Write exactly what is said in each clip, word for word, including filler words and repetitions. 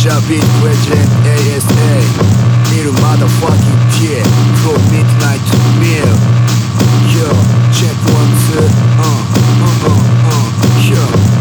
ジャービートプレジデント エーエスエー Little motherfucking tear From midnight to meal Yo, check one two uh, uh, uh, uh, yo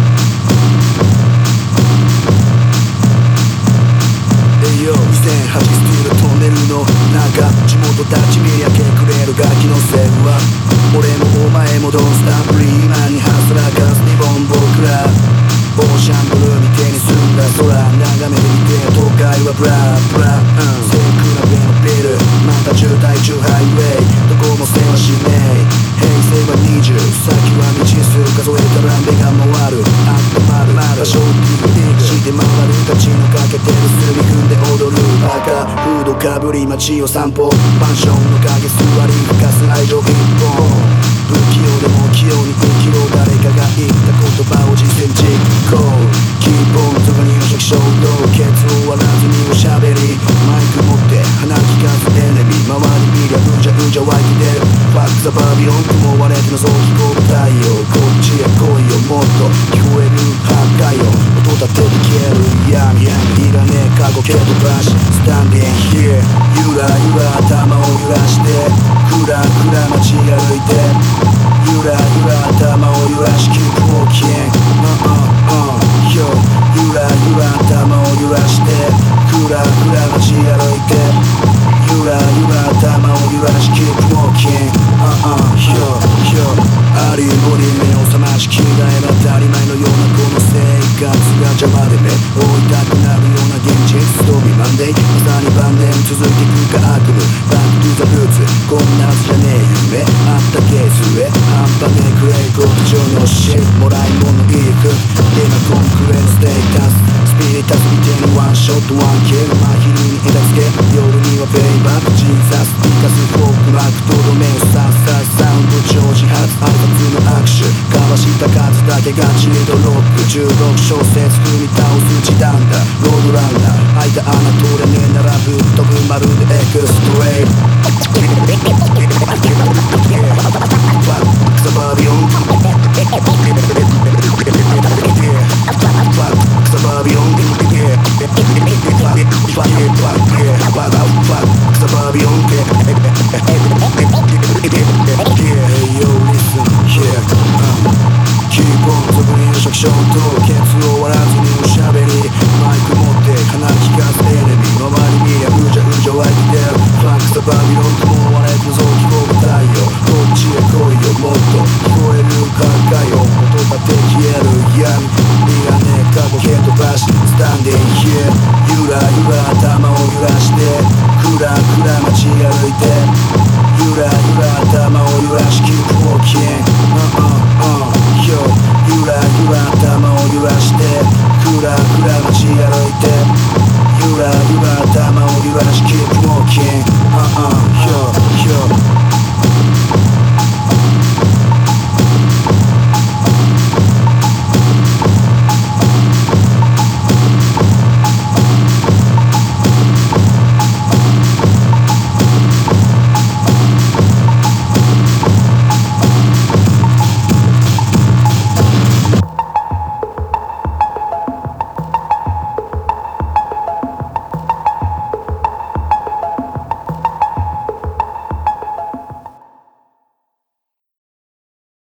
Hey yo にせんはちスティールトンネルの中地元たち見りゃけくれるガキのせいは俺もお前もドンスタンプリーマンにハスラーカスリボン僕らオーシャンブルーみてに澄んだ空眺めてみて東海はブラブラ、うん、背比べのビルまた渋滞中ハイウェイどこもせわしねえ平成はにじゅう先は未知数数えたら目が回るあったまる場所をディグディグして回る立ちのかけてるすり踏んで踊るバカフードかぶり街を散歩マンションの影座りふかす愛情一本不器用でも器用に生きろ誰かが言った言葉を実践実行キーボーンとか入植衝動ケツを割らずにおしゃべりマイク持って鼻利かずテレビ周り見りゃうじゃうじゃ湧いて出るファックザバビロン雲割れてのそう聞こえる太陽こっちへ来いよもっと聞こえる破壊よ音立てて消える闇いらねえ過去蹴飛ばしスタンディング here ゆらゆら頭を揺らしてふらふら街歩いてゆらゆら頭を揺らし keep walking uh uh uh yo ゆらゆら頭を揺らしてふらふら街歩いてゆらゆら頭を揺らし keep walking uh uh yo yo ありのり目を覚まし着替えが当たり前のようなこの生活が邪魔で目追いたくなるような現実飛びマンデーまさに晩年続いてくか悪夢バックトゥザルーツこんなはずじゃねえ夢あったケースへ半端ねえクレイコート上のシッもらい物いい服今コンクレートステータススピリタスみてにワンショットワンキル真昼に枝つけ夜にはベイバックジーザスピカスフォークマークとどめを刺すサウンド超自発アルバツの握手交わした数だけがチードロックじゅうろく小節踏み倒す時短だロードランナー開いた穴通れねえならぶっ飛ぶまるでエクストレイクサバビオンクサバビオンクサバビオンキーボーン俗に有色衝動ケツを割らずにおしゃべりマイク持って鼻利かずテレビ周り見りゃうじゃうじゃ湧いて出るファンクサバビロン雲割れてのぞき込む太陽こっちへ来いよもっと聞こえるかかよ音立て消える闇いらねえ過去蹴飛ばしスタンディング here ゆらゆら頭を揺らしてふらふら街歩いて